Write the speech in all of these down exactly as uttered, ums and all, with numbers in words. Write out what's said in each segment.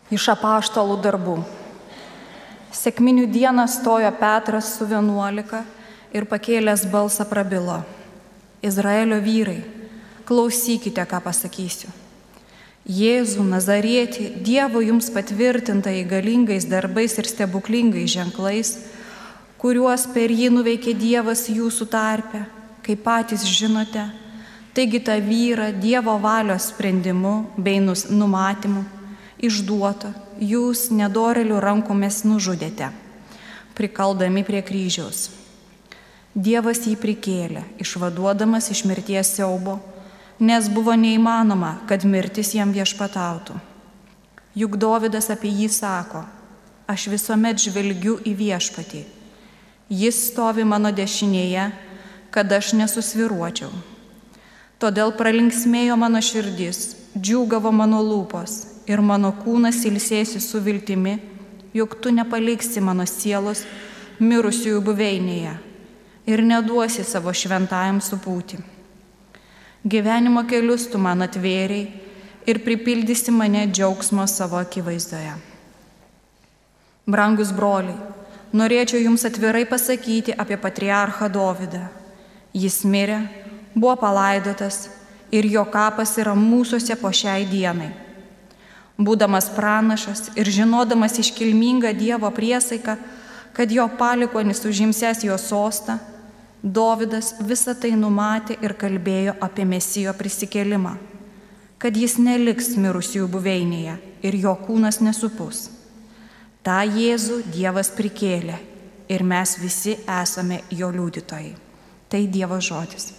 Iš apaštalų darbų. Sekminių dieną stojo Petras su vienuolika ir pakėlęs balsą prabilo: Izraelio vyrai, klausykite, ką pasakysiu. Jėzų Nazarietį, Dievo jums patvirtintai galingais darbais ir stebuklingais ženklais, kuriuos per jį nuveikė Dievas jūsų tarpe, kaip patys žinote, taigi tą vyrą Dievo valios sprendimu bei numatymu išduoto jūs nedorelių rankomis nužudėte, prikaldami prie kryžiaus. Dievas jį prikėlė, išvaduodamas iš mirties siaubo, nes buvo neįmanoma, kad mirtis jam viešpatautų. Juk Dovydas apie jį sako: aš visuomet žvelgiu į viešpatį. Jis stovi mano dešinėje, kad aš nesusviruočiau. Todėl pralinksmėjo mano širdis, džiūgavo mano lūpos ir mano kūnas ilsėsi su viltimi, jog tu nepaliksi mano sielos mirusiųjų buveinėje ir neduosi savo šventajam supūti. Gyvenimo kelius tu man atvėrei ir pripildysi mane džiaugsmo savo akivaizdoje. Brangus broliai, norėčiau jums atvirai pasakyti apie patriarchą Dovydą. Jis mirė, buvo palaidotas ir jo kapas yra mūsuose po šiai dienai. Būdamas pranašas ir žinodamas iškilmingą Dievo priesaiką, kad jo palikuonis užimsės jo sostą, Dovydas visą tai numatė ir kalbėjo apie Mesijo prisikėlimą, kad jis neliks mirusiųjų buveinėje ir jo kūnas nesupus. Ta Jėzų Dievas prikėlė ir mes visi esame jo liudytojai. Tai Dievo žodis.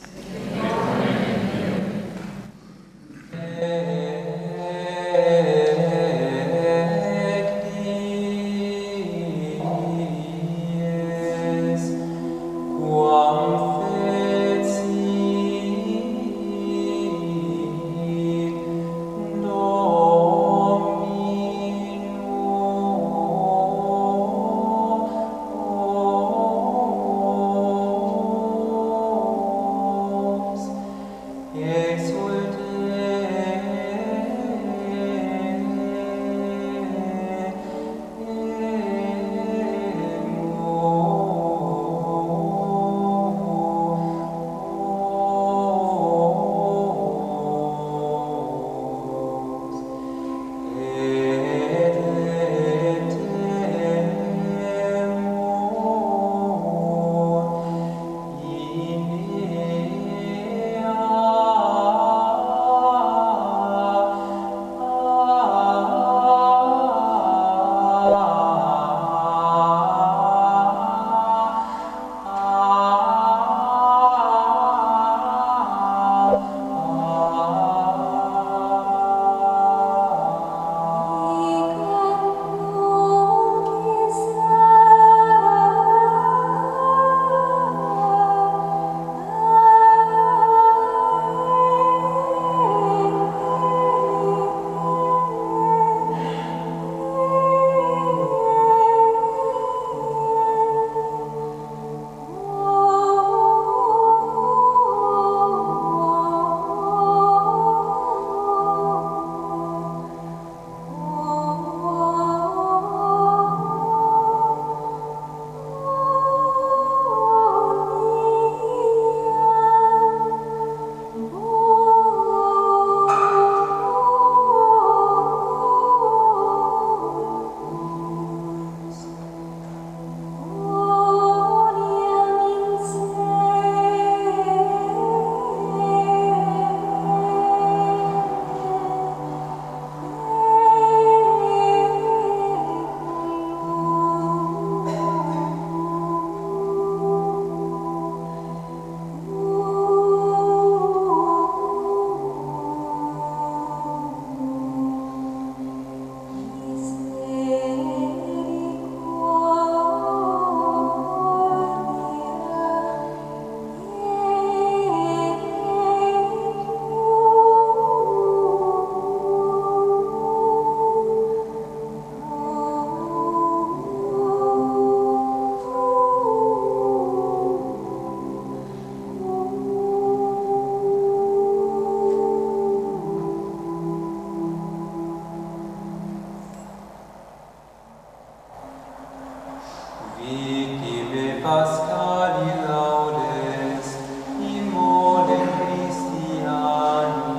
Victime Pascali laudes, in modem Christiani.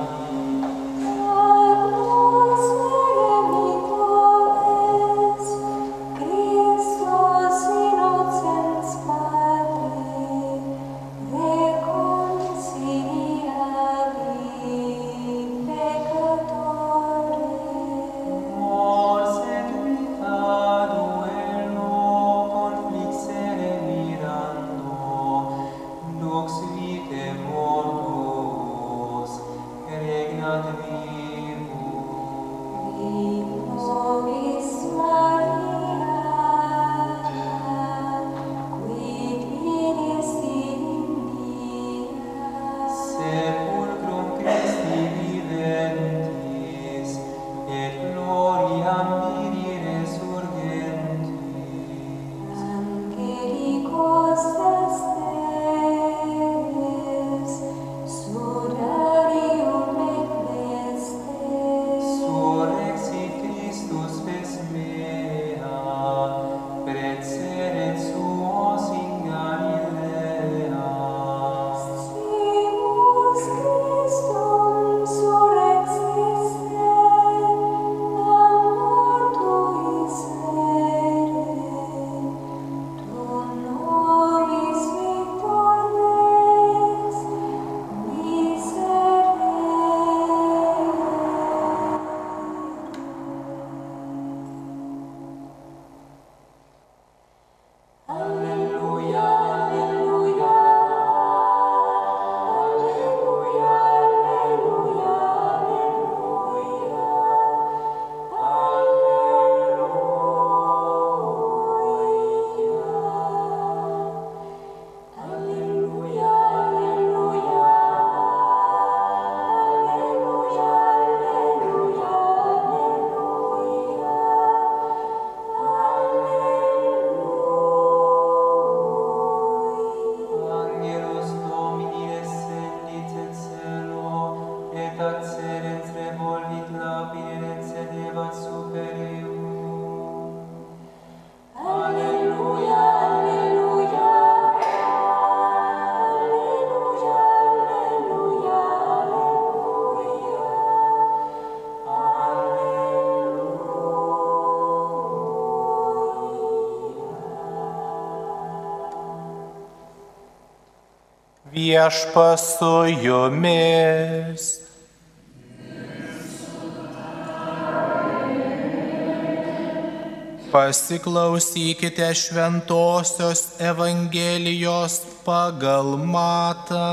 Agnus Redemptoris, Christus innocens Patri, reconciliavi peccatorem. Mors et vita duello conflixere mirando, lux vitae mortuus, regnat vivus. Nobis Maria, quid vidis in dia, Sepulcrum Christi viventis, et gloriam Viri resurgentis. Angelicos testes, sudarium et vestes, Surrexit Christus fes mea, praecedit suos in Galilea. Simus Christum surrexiste, nam mortuis vere, dum nobis victor Deus miserere. Alleluia, alleluia, alleluia, alleluia, alleluia, alleluia, alleluia, alleluia, Angelus Domini descendit et celo, et accerens revolvit lapidem et sedebat super eum. Alleluia, alleluia, alleluia, alleluia, Viešpas su jumis. Pasiklausykite šventosios Evangelijos pagal Matą.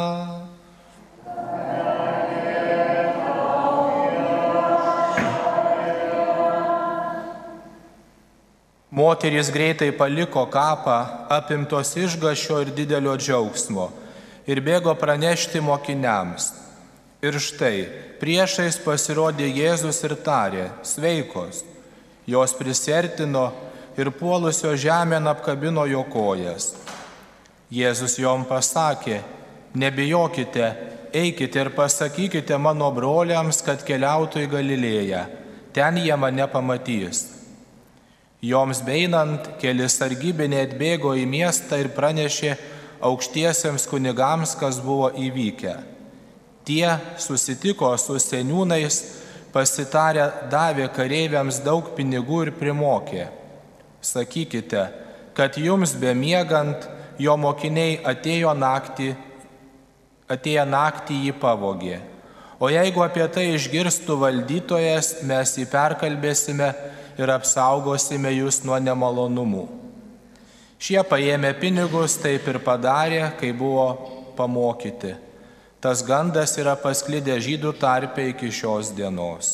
Moterys greitai paliko kapą, apimtos išgąsčio ir didelio džiaugsmo, ir bėgo pranešti mokiniams. Ir štai, priešais pasirodė Jėzus ir tarė: sveikos. Jos prisiartino ir puolusio žemėn apkabino jo kojas. Jėzus jom pasakė: nebijokite, eikite ir pasakykite mano broliams, kad keliautų į Galilėją, ten jie mane pamatys. Joms beinant, keli sargybiniai atbėgo į miestą ir pranešė aukštiesiems kunigams, kas buvo įvykę. Tie susitiko su seniūnais, pasitarę davė kareiviams daug pinigų ir primokė: sakykite, kad jums bemiegant jo mokiniai atėjo naktį, atėję naktį jį pavogė. O jeigu apie tai išgirstų valdytojas, mes jį perkalbėsime ir apsaugosime jūs nuo nemalonumų. Šie paėmė pinigus, taip ir padarė, kai buvo pamokyti. Tas gandas yra pasklidęs žydų tarpe iki šios dienos.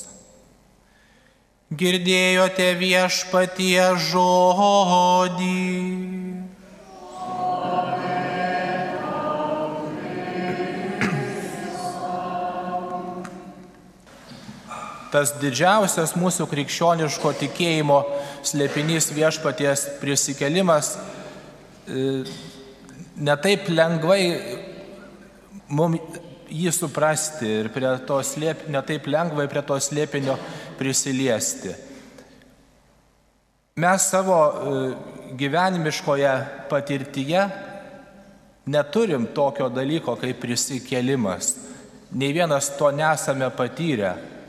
Girdėjote viešpatie žodį. Tas didžiausias mūsų krikščioniško tikėjimo slėpinys, viešpaties prisikėlimas, netaip lengvai mums jį suprasti ir prie to slėp, netaip lengvai prie to slėpinio prisiliesti. Mes savo gyvenimiškoje patirtyje neturim tokio dalyko kaip prisikėlimas. Nei vienas to nesame patyrę.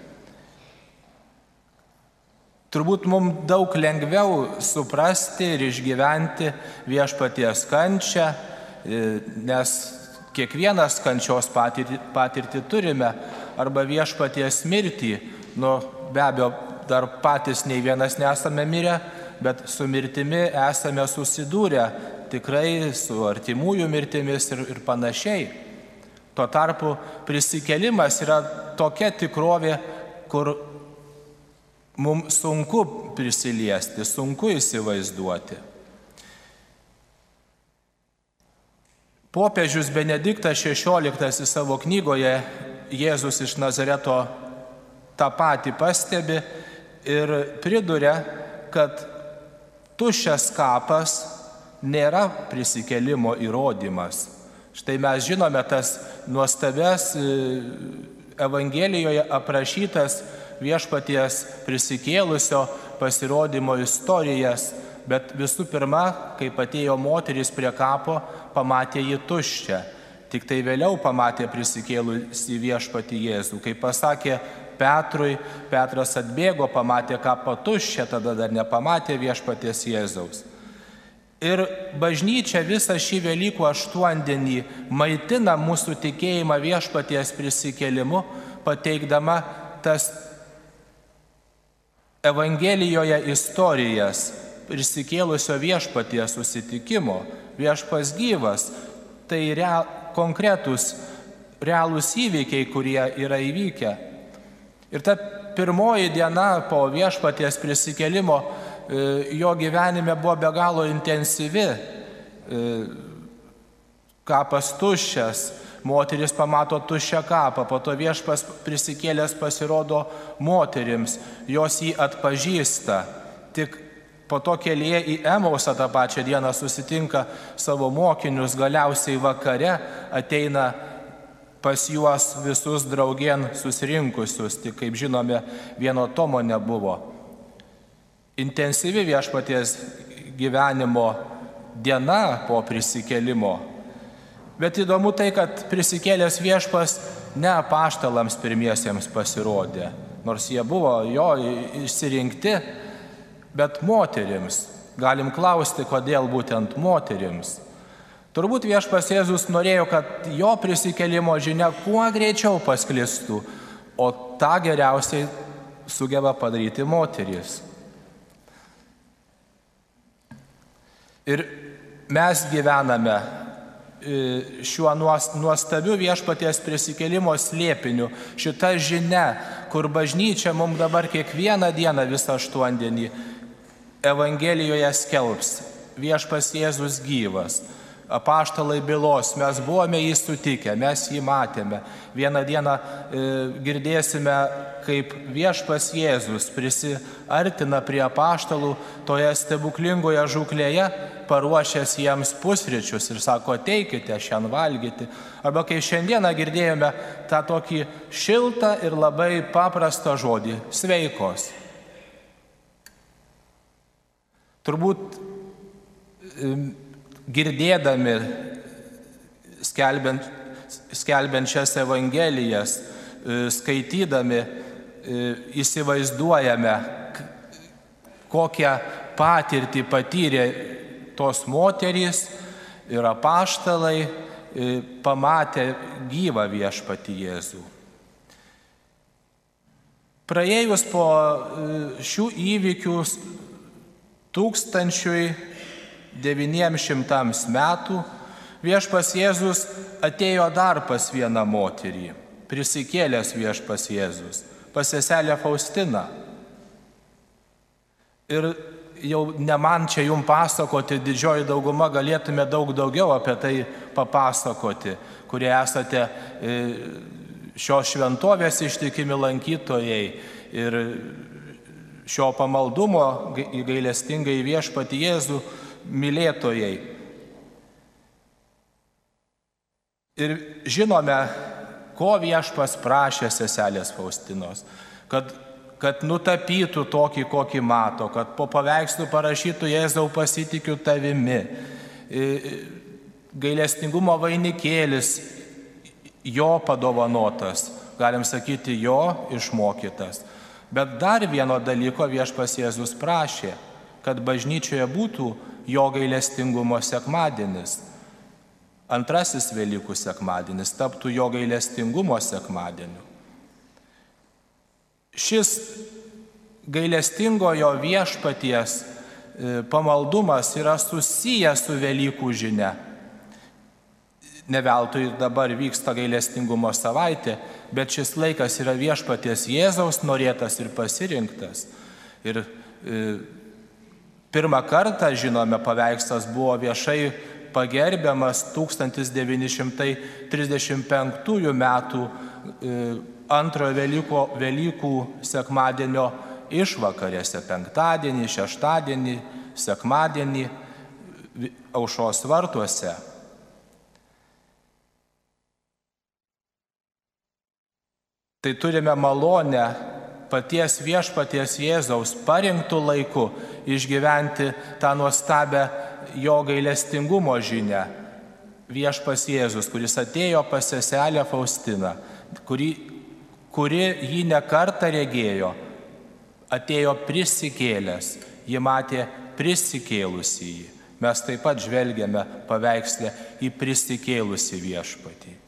Turbūt mums daug lengviau suprasti ir išgyventi viešpaties kančią, nes kiekvienas kančios patirtį, patirtį turime, arba viešpaties mirtį. Nu, be abejo, dar patys nei vienas nesame mirę, bet su mirtimi esame susidūrę tikrai su artimųjų mirtimis ir, ir panašiai. Tuo tarpu prisikėlimas yra tokia tikrovė, kur mums sunku prisiliesti, sunku įsivaizduoti. Popiežius Benediktas šešioliktasis savo knygoje Jėzus iš Nazareto tą patį pastebi ir priduria, kad tuščias kapas nėra prisikėlimo įrodymas. Štai mes žinome tas nuostabias Evangelijoje aprašytas viešpaties prisikėlusio pasirodymo istorijas, bet visų pirma, kai atėjo moteris prie kapo, pamatė jį tuščią. Tik tai vėliau pamatė prisikėlusį viešpatį Jėzų. Kai pasakė Petrui, Petras atbėgo, pamatė kapą tuščią, tada dar nepamatė viešpaties Jėzaus. Ir bažnyčia visą šį Velykų aštuondienį maitina mūsų tikėjimą viešpaties prisikėlimu, pateikdama tas Evangelijoje istorijas prisikėlusio viešpaties susitikimo. Viešpas gyvas, tai real, konkretus, realūs įvykiai, kurie yra įvykę. Ir ta pirmoji diena po viešpaties prisikėlimo jo gyvenime buvo be galo intensyvi. Kapas tuščias, moteris pamato tuščią kapą, po to viešpas prisikėlęs pasirodo moterims, jos jį atpažįsta. Tik po to kelyje į Emausą tą pačią dieną susitinka savo mokinius, galiausiai vakare ateina pas juos visus draugien susirinkusius, tik kaip žinome, vieno Tomo nebuvo. Intensyvi viešpaties gyvenimo diena po prisikėlimo. Bet įdomu tai, kad prisikėlęs viešpas ne apaštalams pirmiesiems pasirodė, nors jie buvo jo išsirinkti, bet moterims. Galim klausti, kodėl būtent moterims. Turbūt viešpas Jėzus norėjo, kad jo prisikėlimo žinia kuo greičiau pasklistų, o tą geriausiai sugeba padaryti moteris. Ir mes gyvename šiuo nuostabiu viešpaties prisikėlimo slėpiniu, šita žinia, kur bažnyčia mums dabar kiekvieną dieną visą aštuondienį Evangelijoje skelbs. Viešpas Jėzus gyvas, apaštalai bylos, mes buvome jį sutikę, mes jį matėme. Vieną dieną e, girdėsime, kaip viešpas Jėzus prisiartina prie apaštalų toje stebuklingoje žūklėje, paruošęs jiems pusryčius ir sako, ateikite šiandien valgyti. Arba kai šiandieną girdėjome tą tokį šiltą ir labai paprastą žodį – sveikos. Turbūt girdėdami skelbiant, skelbiančias Evangelijas, skaitydami, įsivaizduojame, kokią patirtį patyrė tos moterys ir apaštalai, pamatė gyvą viešpatį Jėzų. Praėjus po šių įvykių tūkstančiui devyniem šimtams metų, viešpas Jėzus atėjo dar pas vieną moterį, prisikėlęs viešpas Jėzus, pas seselę Faustiną. Ir jau ne man čia jums pasakoti, didžioji dauguma galėtume daug daugiau apie tai papasakoti, kurie esate šios šventovės ištikimi lankytojai ir šio pamaldumo gailestingai viešpatį Jėzų mylėtojai. Ir žinome, ko viešpas prašė seselės Faustinos, kad kad nutapytų tokį, kokį mato, kad po paveikslų parašytų Jėzau pasitikiu tavimi. Gailestingumo vainikėlis jo padovanotas, galim sakyti, jo išmokytas. Bet dar vieno dalyko Viešpats Jėzus prašė, kad bažnyčioje būtų jo gailestingumo sekmadienis. Antrasis Velykų sekmadienis taptų jo gailestingumo sekmadieniu. Šis gailestingojo Viešpaties pamaldumas yra susijęs su Velykų žinia. Ne veltui dabar vyksta gailestingumo savaitė, bet šis laikas yra Viešpaties Jėzaus norėtas ir pasirinktas. Ir e, pirmą kartą, žinome, paveikslas buvo viešai pagerbiamas tūkstantis devyni šimtai trisdešimt penktųjų metų e, antrojo Velykų, Velykų sekmadienio išvakarėse, penktadienį, šeštadienį, sekmadienį Aušros vartuose. Tai turime malonę paties Viešpaties Jėzaus parinktų laiku išgyventi tą nuostabę jo gailestingumo žinią. Viešpas Jėzus, kuris atėjo pas seselę Faustiną, kuri, kuri jį ne kartą regėjo, atėjo prisikėlęs, ji matė prisikėlusį jį. Mes taip pat žvelgiame paveikslę į prisikėlusį Viešpatį.